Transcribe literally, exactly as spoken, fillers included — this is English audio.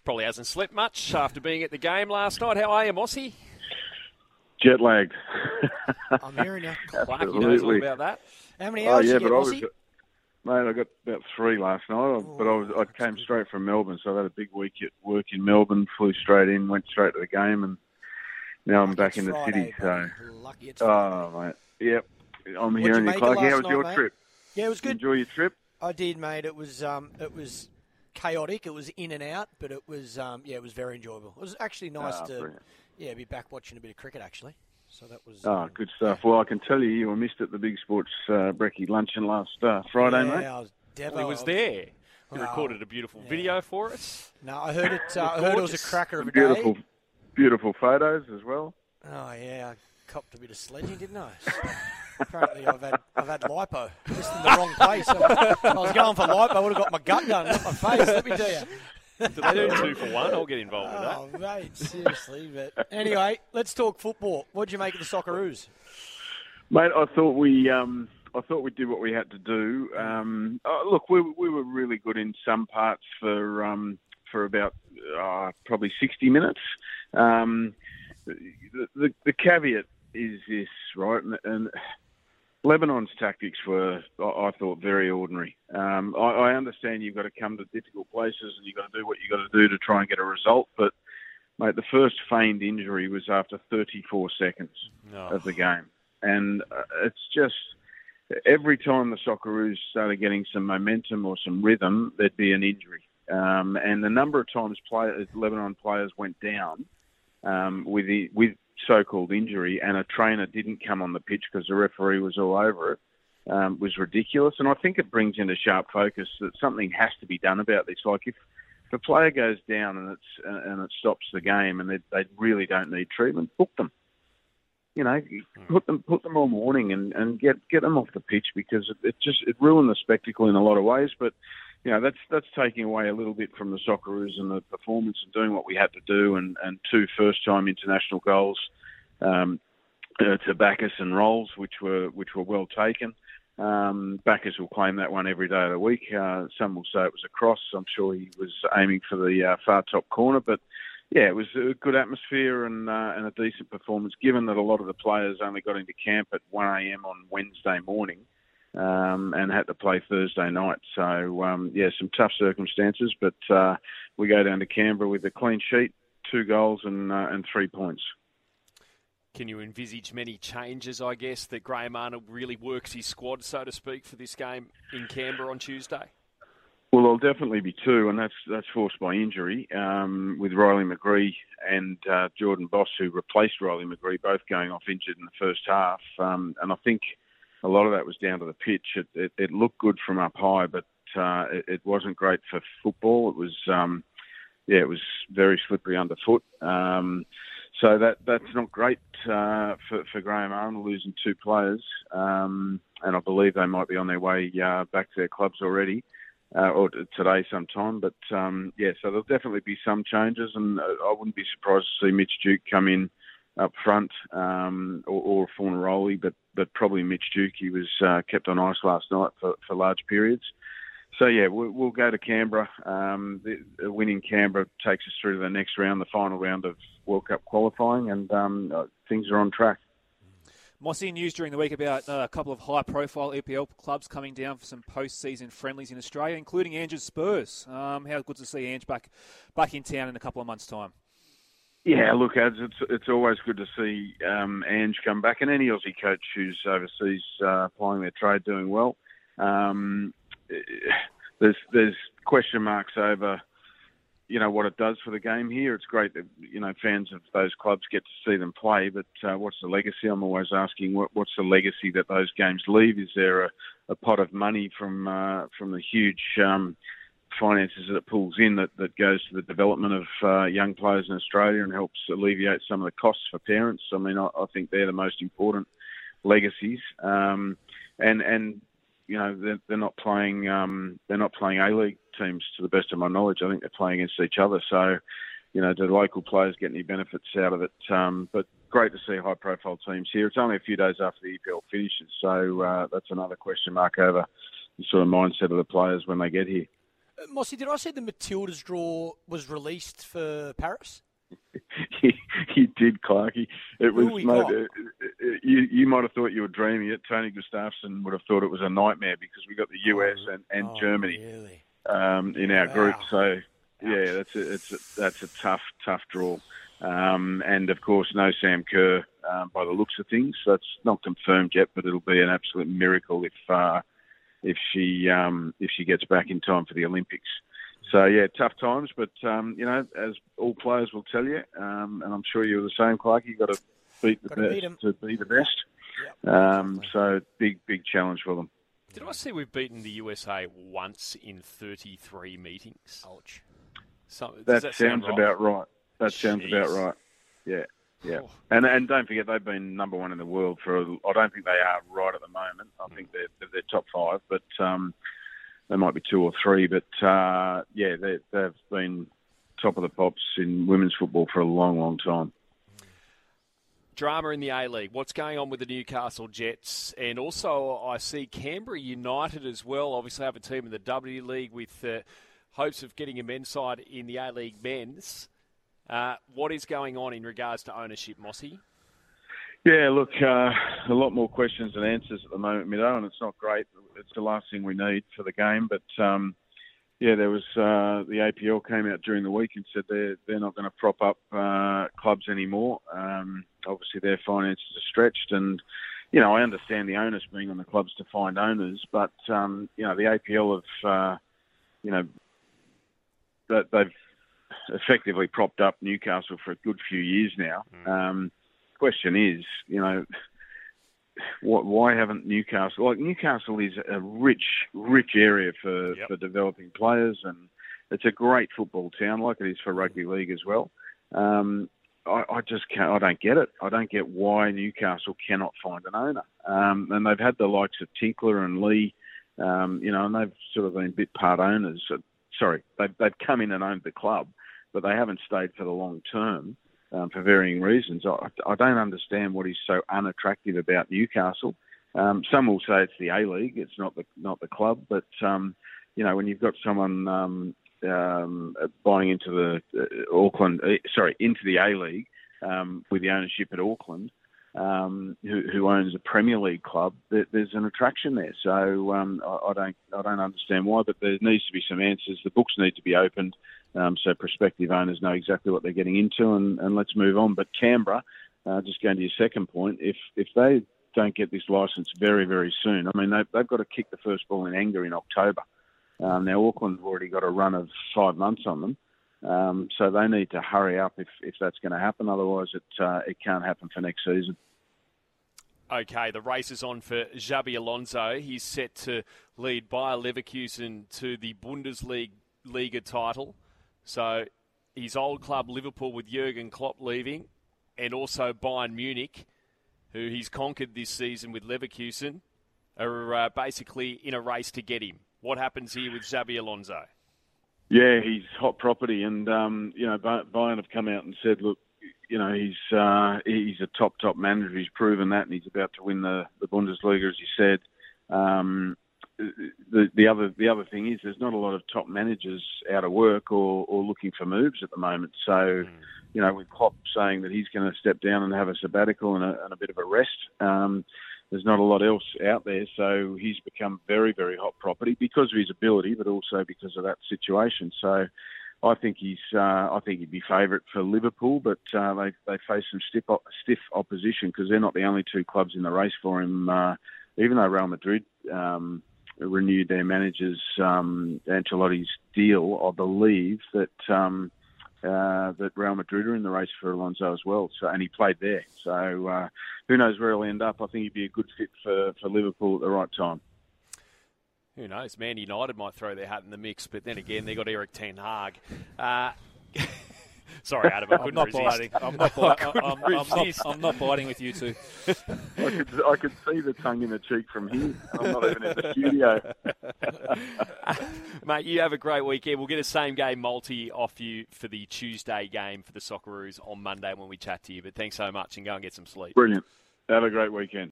Probably hasn't slept much after being at the game last night. How are you, Mossy? Jet lagged. I'm hearing you. Clark, you knows all about that. How many hours oh, yeah, did you but get, I was, Mossy? mate, I got about three last night, Oh, but I was I came straight from Melbourne, so I had a big week at work in Melbourne, flew straight in, went straight to the game, and now I'm Lucky back it's in the Friday, city. So, buddy. Lucky it's Friday. oh, mate, yep, I'm What'd hearing you you, make Clark. of How last was your night, mate? trip? Yeah, it was good. Enjoy your trip? I did, mate. It was um, it was chaotic. It was in and out, but it was um, yeah, it was very enjoyable. It was actually nice Ah, to brilliant. yeah be back watching a bit of cricket actually. So that was Oh, um, good stuff. Well, I can tell you, you were missed at the Big Sports uh, Brekkie luncheon last uh, Friday, yeah, mate. I was devo- Well, he was I there. He Well, recorded a beautiful yeah. video for us. No, I heard it. Uh, I heard it was a cracker of a Beautiful, day. beautiful photos as well. Oh yeah, I copped a bit of sledging, didn't I? Apparently, I've had I've had lipo just in the wrong place. I, I was going for lipo. I would have got my gut done, not my face. Let me tell you. Do they do two for one? I'll get involved with that. Oh, mate, seriously. But anyway, let's talk football. What did you make of the Socceroos? Mate, I thought we um, I thought we did what we had to do. Um, oh, look, we we were really good in some parts for um, for about uh, probably sixty minutes. Um, the, the the caveat is this, right? And, and Lebanon's tactics were, I, I thought, very ordinary. Um, I, I understand you've got to come to difficult places and you've got to do what you've got to do to try and get a result, but mate, the first feigned injury was after thirty-four seconds No. of the game. And uh, it's just, every time the Socceroos started getting some momentum or some rhythm, there'd be an injury. Um, and the number of times players, Lebanon players went down um, with the, with so-called injury and a trainer didn't come on the pitch because the referee was all over it, um, was ridiculous. And I think it brings into sharp focus that something has to be done about this. Like if, if a player goes down and it's and it stops the game and they, they really don't need treatment, book them. You know, put them put them all morning and, and get get them off the pitch because it, it just it ruined the spectacle in a lot of ways. But you know, that's that's taking away a little bit from the Socceroos and the performance and doing what we had to do, and, and two first-time international goals um, uh, to Bacchus and Rolls, which were which were well taken. Um, Bacchus will claim that one every day of the week. Uh, some will say it was a cross. I'm sure he was aiming for the uh, far top corner, but yeah, it was a good atmosphere and uh, and a decent performance, given that a lot of the players only got into camp at one a.m. on Wednesday morning. Um, and had to play Thursday night. So, um, yeah, some tough circumstances, but uh, we go down to Canberra with a clean sheet, two goals and uh, and three points. Can you envisage many changes, I guess, that Graham Arnold really works his squad, so to speak, for this game in Canberra on Tuesday? Well, there'll definitely be two, and that's that's forced by injury, um, with Riley McGree and uh, Jordan Boss, who replaced Riley McGree, both going off injured in the first half. Um, and I think a lot of that was down to the pitch. It, it, it looked good from up high, but uh, it, it wasn't great for football. It was, um, yeah, it was very slippery underfoot. Um, so that that's not great uh, for, for Graham Arnold, losing two players. Um, and I believe they might be on their way uh, back to their clubs already, uh, or today sometime. But, um, yeah, so there'll definitely be some changes, and I wouldn't be surprised to see Mitch Duke come in up front, um, or, or Fornaroli, but but probably Mitch Duke. He was uh, kept on ice last night for, for large periods. So, yeah, we'll, we'll go to Canberra. Um, the, the winning Canberra takes us through to the next round, the final round of World Cup qualifying, and um, uh, things are on track. Mossy, news during the week about uh, a couple of high-profile E P L clubs coming down for some post-season friendlies in Australia, including Ange's Spurs. Um, how good to see Ange back back in town in a couple of months' time. Yeah, look, Ads, it's it's always good to see um, Ange come back, and any Aussie coach who's overseas uh, plying their trade doing well. Um, there's there's question marks over, you know, what it does for the game here. It's great that, you know, fans of those clubs get to see them play, but uh, what's the legacy? I'm always asking, what, what's the legacy that those games leave? Is there a, a pot of money from uh, from the huge um, finances that it pulls in that, that goes to the development of uh, young players in Australia and helps alleviate some of the costs for parents? I mean, I, I think they're the most important legacies. Um, and and you know, they're, they're not playing um, they're not playing A-League teams to the best of my knowledge. I think they're playing against each other. So, you know, do the local players get any benefits out of it? Um, but great to see high-profile teams here. It's only a few days after the E P L finishes, so uh, that's another question mark over the sort of mindset of the players when they get here. Uh, Mossy, did I see the Matildas draw was released for Paris? he, he did, Clarkey. It Who was, we mate, got? uh, uh, you, you might have thought you were dreaming it. Tony Gustafsson would have thought it was a nightmare because we got the U S and, and Oh, Germany really? um, in our Wow. group. So, yeah, that's a, it's a, that's a tough, tough draw. Um, and, of course, no Sam Kerr um, by the looks of things. So it's not confirmed yet, but it'll be an absolute miracle if uh, if she um, if she gets back in time for the Olympics. So, yeah, tough times, but, um, you know, as all players will tell you, um, and I'm sure you're the same, Clark, you've got to beat the Gotta best beat 'em. to be the best. Yep, Um, exactly. so, big, big challenge for them. Did I see we've beaten the U S A once in thirty-three meetings? Ouch. So, does That, that sounds sound right? about right. That sounds Jeez. about right. Yeah, yeah. Oh. And and don't forget, they've been number one in the world for, I don't think they are right at the moment. I think they're, they're top five, but um, they might be two or three. But, uh, yeah, they, they've been top of the pops in women's football for a long, long time. Drama in the A-League. What's going on with the Newcastle Jets? And also I see Canberra United as well. Obviously have a team in the W League with uh, hopes of getting a men's side in the A-League men's. Uh, what is going on in regards to ownership, Mossy? Yeah, look, uh, a lot more questions than answers at the moment, Mido, and it's not great. It's the last thing we need for the game. But, um, yeah, there was uh, the A P L came out during the week and said they're, they're not going to prop up uh, clubs anymore. Um, obviously, their finances are stretched. And, you know, I understand the onus being on the clubs to find owners. But, um, you know, the A P L have, uh, you know, that they've effectively propped up Newcastle for a good few years now. Mm. Um, question is, you know, what, why haven't Newcastle... Like, Newcastle is a rich, rich area for, Yep. for developing players, and it's a great football town, like it is for rugby league as well. Um, I, I just can't... I don't get it. I don't get why Newcastle cannot find an owner. Um, and they've had the likes of Tinkler and Lee, um, you know, and they've sort of been bit part owners. Sorry, they've, they've come in and owned the club, but they haven't stayed for the long term. Um, for varying reasons. I, I don't understand what is so unattractive about Newcastle. Um, some will say it's the A-League, it's not the not the club, but um, you know, when you've got someone um, um, buying into the uh, Auckland, uh, sorry, into the A-League um, with the ownership at Auckland, um, who, who owns a Premier League club, there, there's an attraction there. So um, I, I don't I don't understand why, but there needs to be some answers. The books need to be opened. Um, so prospective owners know exactly what they're getting into, and, and let's move on. But Canberra, uh, just going to your second point, if if they don't get this licence very, very soon, I mean, they've, they've got to kick the first ball in anger in October. Um, now, Auckland have already got a run of five months on them, um, so they need to hurry up if, if that's going to happen. Otherwise, it uh, it can't happen for next season. Okay, the race is on for Xabi Alonso. He's set to lead Bayer Leverkusen to the Bundesliga title. So his old club Liverpool with Jurgen Klopp leaving, and also Bayern Munich, who he's conquered this season with Leverkusen, are uh, basically in a race to get him. What happens here with Xabi Alonso? Yeah, he's hot property, and um, you know, Bayern have come out and said, look, you know, he's uh, he's a top top manager. He's proven that, and he's about to win the, the Bundesliga, as you said. Um, The, the other the other thing is there's not a lot of top managers out of work or, or looking for moves at the moment. So, mm. you know, with Klopp saying that he's going to step down and have a sabbatical and a, and a bit of a rest, um, there's not a lot else out there. So he's become very, very hot property because of his ability, but also because of that situation. So I think he's uh, I think he'd be favourite for Liverpool, but uh, they they face some stiff stiff opposition because they're not the only two clubs in the race for him. Uh, even though Real Madrid Um, renewed their manager's um, Ancelotti's deal, I believe that um, uh, that Real Madrid are in the race for Alonso as well. So, and he played there. So uh, who knows where he'll end up? I think he'd be a good fit for, for Liverpool at the right time. Who knows? Man United might throw their hat in the mix, but then again, they got Eric Ten Hag. Uh, Sorry, Adam, I I'm couldn't not resist. biting. I'm not, bi- couldn't I'm, I'm, not, resist. I'm not biting with you two. I could I could see the tongue in the cheek from here. I'm not even in the studio. Mate, you have a great weekend. We'll get a same-game multi off you for the Tuesday game for the Socceroos on Monday when we chat to you. But thanks so much, and go and get some sleep. Brilliant. Have a great weekend.